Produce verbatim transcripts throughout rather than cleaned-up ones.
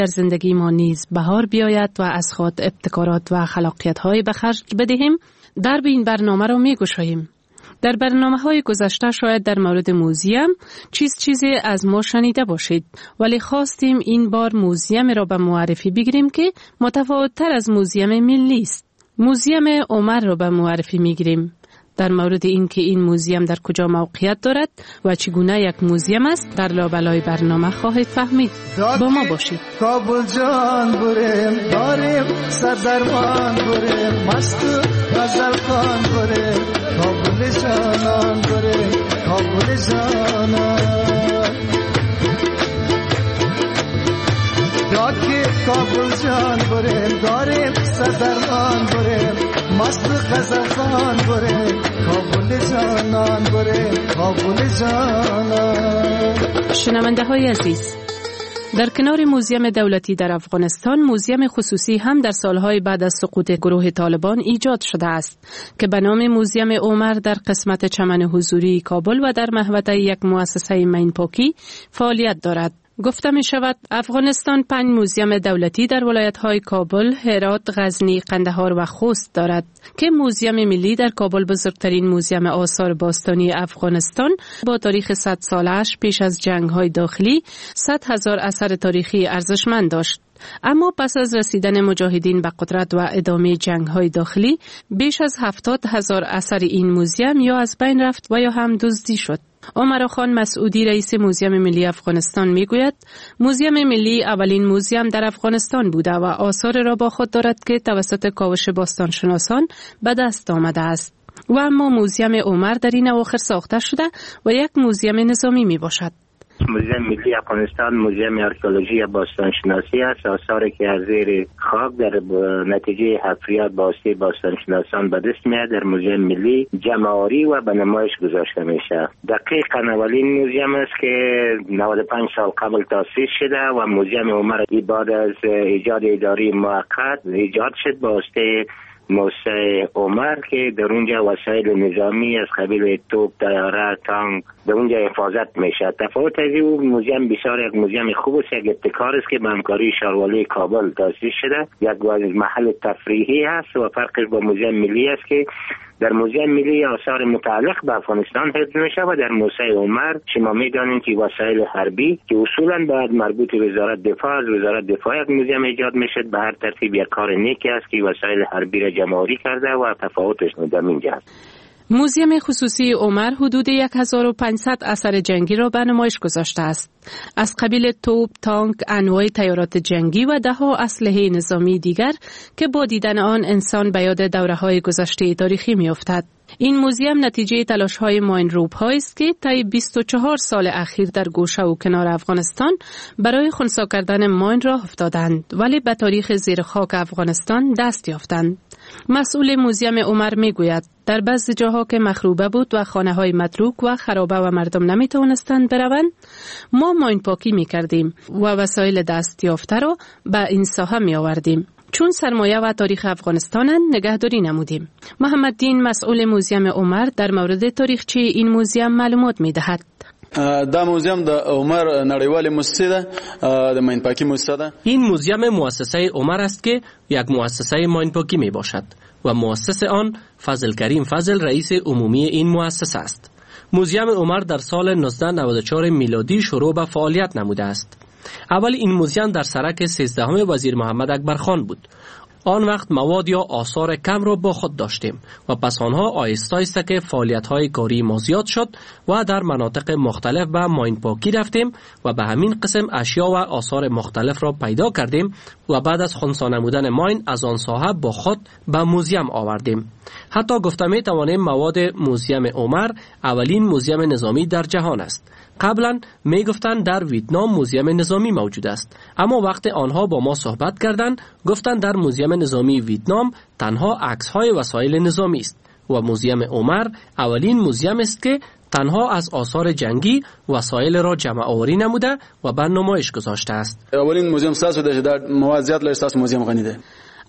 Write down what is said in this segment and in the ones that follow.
در زندگی ما نیز بهار بیاید و از خود ابتکارات و خلاقیت‌های به خرج بدهیم، درب این برنامه را می‌گشاییم. در برنامه‌های گذشته شاید در مورد موزیم چیز چیزی از ما شنیده باشید، ولی خواستیم این بار موزیم را به معرفی بگیریم که متفاوت‌تر از موزیم ملی است. موزیم عمر را به معرفی می‌گیریم. در مورد اینکه این موزیم در کجا موقعیت دارد و چگونه یک موزیم است در لابلای برنامه خواهید فهمید. با ما باشید. کابل جان بریم داریم سردرمان بریم مست غزل خان بریم کابل جانان بریم کابل جانان یاکی کابل جان بریم داریم سردرمان بریم مست غزل خان بریم کابل جانان بریم کابل جانان. شنونده های عزیز، در کنار موزیم دولتی در افغانستان، موزیم خصوصی هم در سالهای بعد از سقوط گروه طالبان ایجاد شده است که به نام موزیم عمر در قسمت چمن حضوری کابل و در محوطه یک مؤسسه مینپاکی فعالیت دارد. گفته می شود افغانستان پنج موزیم دولتی در ولایت‌های کابل، هرات، غزنی، قندهار و خوست دارد که موزیم ملی در کابل بزرگترین موزیم آثار باستانی افغانستان با تاریخ صد سالش پیش از جنگ‌های داخلی صد هزار اثر تاریخی ارزشمند داشت. اما پس از رسیدن مجاهدین به قدرت و ادامه جنگ‌های داخلی بیش از هفتاد هزار اثر این موزیم یا از بین رفت و یا هم دزدی شد. عمر خان مسعودی رئیس موزیم ملی افغانستان میگوید موزیم ملی اولین موزیم در افغانستان بوده و آثار را با خود دارد که توسط کاوش باستانشناسان به دست آمده است. و اما موزیم عمر در این اواخر ساخته شده و یک موزیم نظامی می باشد. موزیم ملی افغانستان موزیم آرکئولوژی باستانشناسی است. آثاری که از زیر خاک در نتیجه حفریات واسطه باستانشناسان به دست میاد در موزیم ملی جمع‌آوری و به نمایش گذاشته میشه. دقیقاً اولین موزیم است که نود و پنج سال قبل تأسیس شده و موزیم عمر بعد از ایجاد اداری موقت ایجاد شد با واسطه موسع عمر که در اونجا وسایل نظامی از قبیل توپ، طیاره، تانک در اونجا حفاظت میشه. تفاوت از این موزیم بسیار یک موزیم خوب است، یک ابتکار است که به همکاری شاروالی کابل تأسیس شده. یک محل تفریحی است و فرقش با موزیم ملی است که در موزیم ملی آثار متعلق به افغانستان حفظ میشه و در موسع عمر شما میدانید که وسایل حربی که اصولا باید مربوط به وزارت دفاع از وزارت دفاع یک موزیم ایجاد میشه. به هر ترتیب یک کار نیکی است که وسایل حربی را جمع‌آوری کرده و تفاوتش در اینجا است. موزیم خصوصی عمر حدود هزار و پانصد اثر جنگی را به نمایش گذاشته است. از قبیل توپ، تانک، انواع تیارات جنگی و ده‌ها اسلحه نظامی دیگر که با دیدن آن انسان به یاد دوره‌های گذشته تاریخی می‌افتد. این موزیم نتیجه تلاش‌های ماینروب‌هایی است که طی بیست و چهار سال اخیر در گوشه و کنار افغانستان برای خنثی کردن ماین راه افتادند ولی به تاریخ زیر خاک افغانستان دست یافتند. مسئول موزیم عمر میگوید در بعضی جاها که مخروبه بود و خانه‌های متروک و خرابه و مردم نمیتوانستند بروند، ما ماین پاکی میکردیم و وسایل دست یافته را به این ساحه می آوردیم. چون سرمایه و تاریخ افغانستان نگهداری نمودیم. محمد دین مسئول موزیم عمر در مورد تاریخچه این موزیم معلومات میدهد. دا موزیم د عمر نړیوال مؤسسه ده، د ماینپاکی مؤسسه ده. این موزیم مؤسسه عمر است که یک مؤسسه ماینپاکی می باشد و مؤسس آن فضل کریم فضل رئیس عمومی این مؤسسه است. موزیم عمر در سال نوزده نود و چهار میلادی شروع به فعالیت نموده است. اول این موزیم در سرک سیزدهم وزیر محمد اکبر خان بود. آن وقت مواد یا آثار کم را با خود داشتیم و پس آنها آهسته آهسته که فعالیت‌های کاری ما زیاد شد و در مناطق مختلف به ماین پاکی رفتیم و به همین قسم اشیا و آثار مختلف را پیدا کردیم و بعد از خنثی نمودن ماین از آن ساحه با خود به موزیم آوردیم. حتی گفته می توانیم مواد موزیم عمر اولین موزیم نظامی در جهان است. قبلا می گفتند در ویتنام موزیم نظامی موجود است، اما وقت آنها با ما صحبت کردند گفتند در موزیم نظامی ویتنام تنها عکس‌های وسایل نظامی است و موزیم عمر اولین موزیم است که تنها از آثار جنگی وسایل را جمع آوری نموده و به نمایش گذاشته است. اولین موزیم ساز شده در موازیت لایستاس موزیم غنی ده.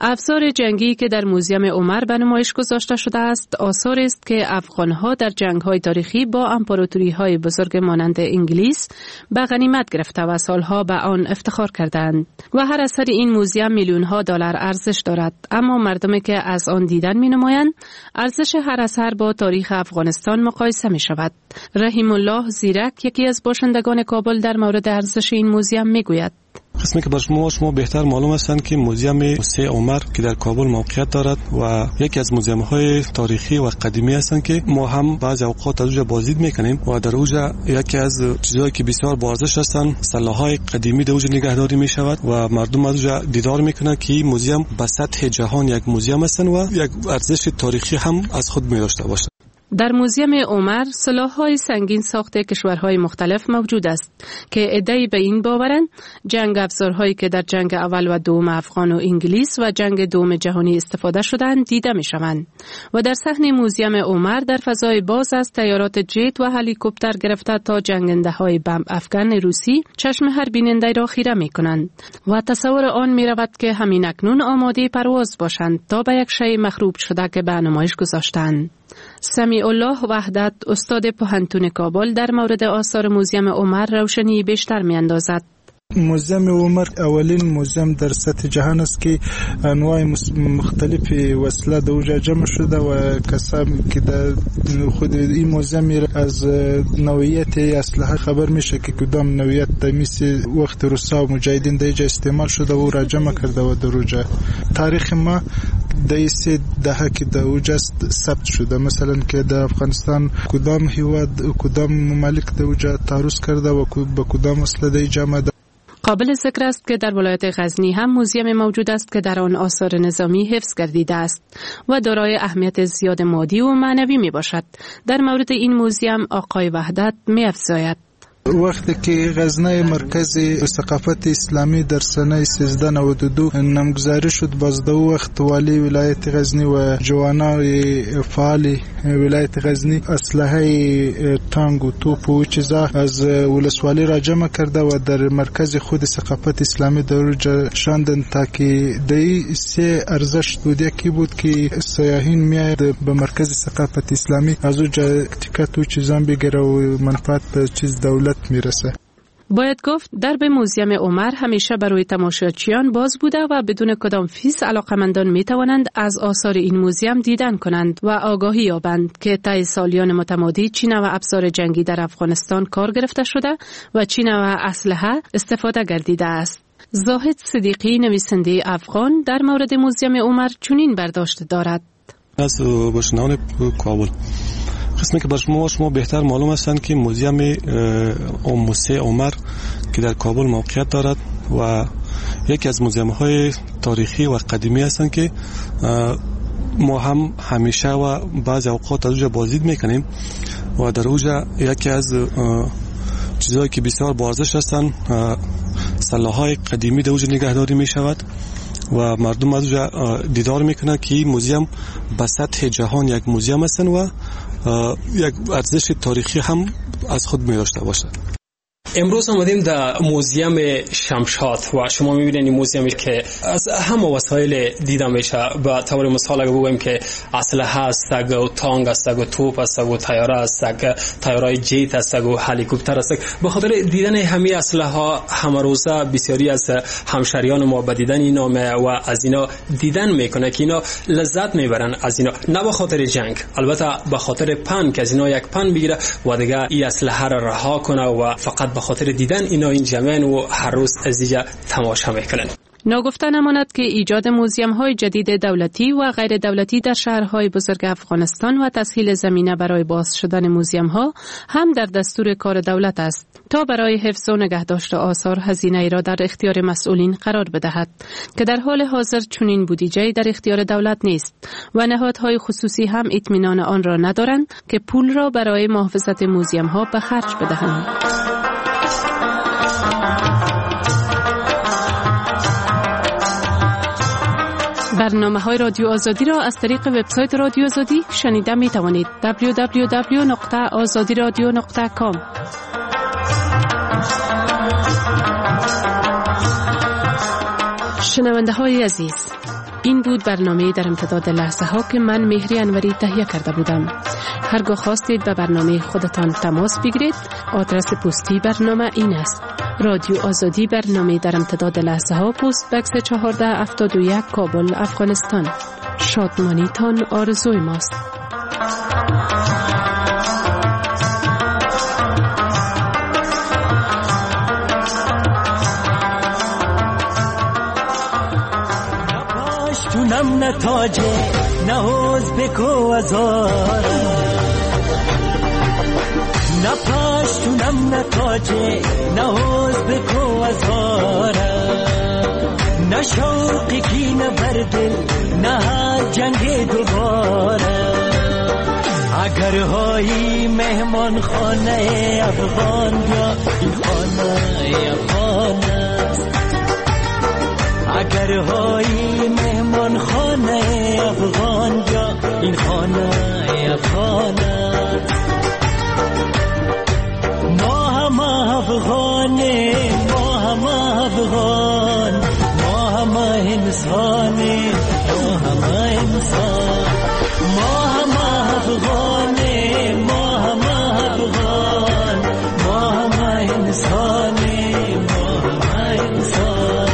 افزار جنگی که در موزیم عمر به نمایش گذاشته شده است، آثاری است که افغان‌ها در جنگ‌های تاریخی با امپراتوری‌های بزرگ مانند انگلیس به غنیمت گرفته و سالها به آن افتخار کردند و هر اثر این موزیم میلیون‌ها دلار ارزش دارد. اما مردمی که از آن دیدن می‌نمایند، ارزش هر اثر با تاریخ افغانستان مقایسه می‌شود. رحیم الله زیرک، یکی از باشندگان کابل، در مورد ارزش این موزیم می‌گوید. قسمی که بر شما شما بهتر معلوم هستند که موزیم موسی عمر که در کابل موقعیت دارد و یکی از موزیم‌های تاریخی و قدیمی هستند که ما هم بعضی اوقات از اونجا بازدید میکنیم و در اونجا یکی از چیزایی که بسیار با ارزش هستند سلاح‌های قدیمی در اونجا نگهداری میشود و مردم از اونجا دیدار میکنند که این موزیم به سطح جهان یک موزیم هستند و یک ارزش تاریخی هم از خود می‌داشته باشد. در موزیم عمر سلاح‌های سنگین ساخت کشورهای مختلف موجود است که ادعی به این باورند جنگ افزارهایی که در جنگ اول و دوم افغان و انگلیس و جنگ دوم جهانی استفاده شدند دیده می‌شوند و در صحن موزیم عمر در فضای باز از تیارات جت و هلیکوپتر گرفته تا جنگنده‌های بمب افغان روسی چشم هر بیننده را خیره می‌کنند و تصور آن می‌رود که همین اکنون آماده پرواز باشند تا به یک شی مخروب شده که به نمایش گذاشتند. سمیع الله وحدت، استاد پوهنتون کابل، در مورد آثار موزیم عمر روشنی بیشتر می‌اندازد. موزیم عمر اولین موزیم در سطح جهان است که انواع مختلف وسله در اونجا جمع شده و کسانی که در خود این موزیم از نوعیت اسلحه خبر میشه که کدام نوعیت مثل وقت روسا و مجاهدین در اینجا استعمال شده و را جمع کرده و در اونجا تاریخ ما در سه دهه که در اونجا ثبت شده، مثلا که در افغانستان کدام هیواد کدام مملک در اونجا تعرض کرده و با کدام اسلحه در جمع. قابل ذکر است که در ولایت غزنی هم موزیم موجود است که در آن آثار نظامی حفظ گردیده است و دارای اهمیت زیاد مادی و معنوی می باشد. در مورد این موزیم آقای وحدت می افزاید. وقتی که غزنه مرکز ثقافت اسلامی در سنه سیزده نود و دو نامگذاری شد، باز دو وقت والی ولایت غزنی و جوانای فعال ولایت غزنی اسلحه تانگ و توپ و چیزا از ولسوالی را جمع کرده و در مرکز خود ثقافت اسلامی در اونجا شاندن تا که دی سه ارزش بود. یکی بود که سیاحین میاد به مرکز ثقافت اسلامی از اونجا تیکت و چیزا بگیره و منفعت به چیز دولت میرسه. باید گفت درب موزیم عمر همیشه برای تماشاچیان باز بوده و بدون کدام فیس علاقمندان می توانند از آثار این موزیم دیدن کنند و آگاهی یابند که طی سالیان متمادی چه نوع ابزار جنگی در افغانستان کار گرفته شده و چه نوع اسلحه استفاده گردیده است. زاهد صدیقی، نویسنده افغان، در مورد موزیم عمر چنین برداشت دارد. از باشندگان کابل، قسمی که بر شما شما بهتر معلوم هستند که موزیم موسی عمر که در کابل موقعیت دارد و یکی از موزیم‌های تاریخی و قدیمی هستند که ما هم همیشه و بعضی اوقات از اونجا بازدید میکنیم و در اونجا یکی از چیزایی که بسیار با ارزش هستند سلاح‌های قدیمی در اونجا نگهداری میشود و مردم از اونجا دیدار میکنند که این موزیم به سطح جهان یک موزیم هستند و یک ارزش تاریخی هم از خود می داشته باشد. امروز آمدیم در موزیم شمشاد و شما می‌بینید این موزیمی که از همه وسایل دیده میشه. به طور مثال اگه بگویم که اسلحه است، و تانگ است، و توپ است، و تیاره است، تیارای جیت است، و هلیکوپتر است. به خاطر دیدن همه اسلحه ها همه روزه بسیاری از همشریان ما به دیدن اینا و از اینا دیدن میکنه که اینا لذت میبرن از اینا، نه به خاطر جنگ، البته به خاطر پن که از اینا یک پن بگیره و دیگه این اسلحه را رها کنه و فقط به خاطر دیدن اینا این جمعن و هر روز از اینجا تماشا میکنن. ناگفته نماند که ایجاد موزیم‌های جدید دولتی و غیر دولتی در شهرهای بزرگ افغانستان و تسهیل زمینه برای باز شدن موزیم‌ها هم در دستور کار دولت است تا برای حفظ و نگهداشت آثار هزینه‌ای را در اختیار مسئولین قرار بدهد که در حال حاضر چنین بودجه‌ای در اختیار دولت نیست و نهادهای خصوصی هم اطمینان آن را ندارند که پول را برای محافظت موزیم‌ها به خرج بدهند. برنامه‌های رادیو آزادی را از طریق وبسایت رادیو آزادی شنیده می توانید. دبلیو دبلیو دبلیو دات آزادی رادیو دات کام. شنونده های عزیز، این بود برنامه در امتداد لحظه ها که من مهری انوری تهیه کرده بودم. هرگاه خواستید به برنامه خودتان تماس بگیرید، آدرس پستی برنامه این است: رادیو آزادی، برنامه در امتداد لحظه ها، پست بکس چهارده هفتاد و یک، کابل، افغانستان. شادمانیتان آرزوی ماست. نم نتاجه نهوز بکو ازار نپاشتونم نتاجه نهوز بکو ازار نشوقی کی نبردل نه جنگ دوباره اگر های مهمان خانه افغان یا این خانه افغان است اگر های مهمان خانه افغان یا این خانه افغان است ما هم افغانه ما هم افغان ما هم انسانه ما هم انسان ما هم افغانه ما هم افغان ما هم انسانه ما هم انسان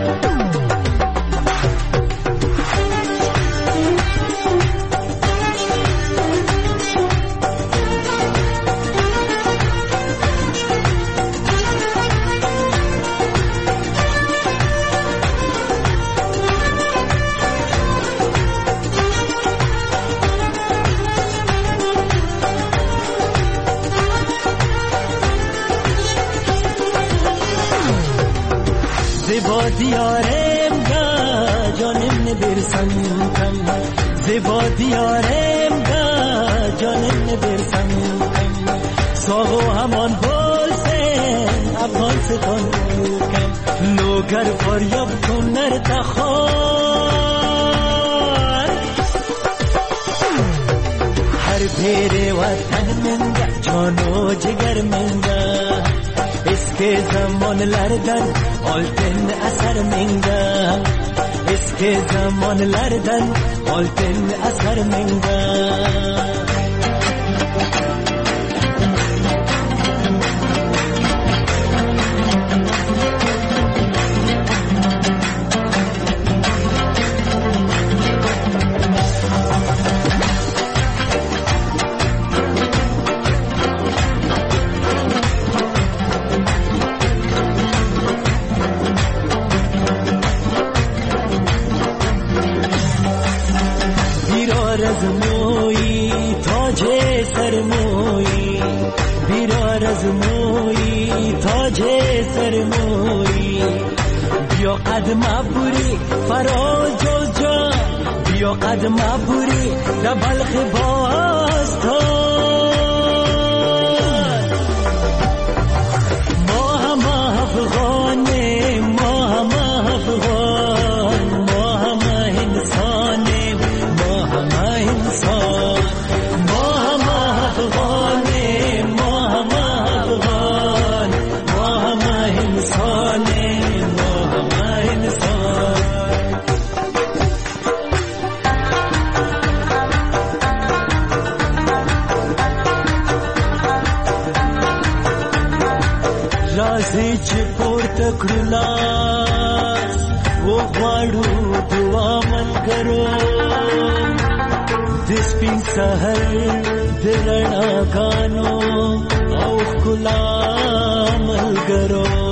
زیبا دیارم گا جانم نبرسم کم زیبا دیارم گا جانم نبرسم کم ساغو همان بولسن افغان ستان کم لوگر فریاب کنر تخار هر پیر وطن منگا جانو جگر منگا اسکه زمان لردن آلتن اثر منگا اسکه زمان لردن آلتن اثر منگا رزموی تاج سرموی بیرا رزموی تاج سرموی بیا قدم ابوری فراز جز جا بیا قدم ابوری در بلخ باستان ما هم افغانه ما هم افغان ما هم انسانه ما هم انسان ما هم افغانه ما هم افغان ما هم انسانه ما هم انسان رازی چې پورته کړلاس و غواړو دعا ملګرو د سپین سحر د رڼاګانو او ښکلا ملګرو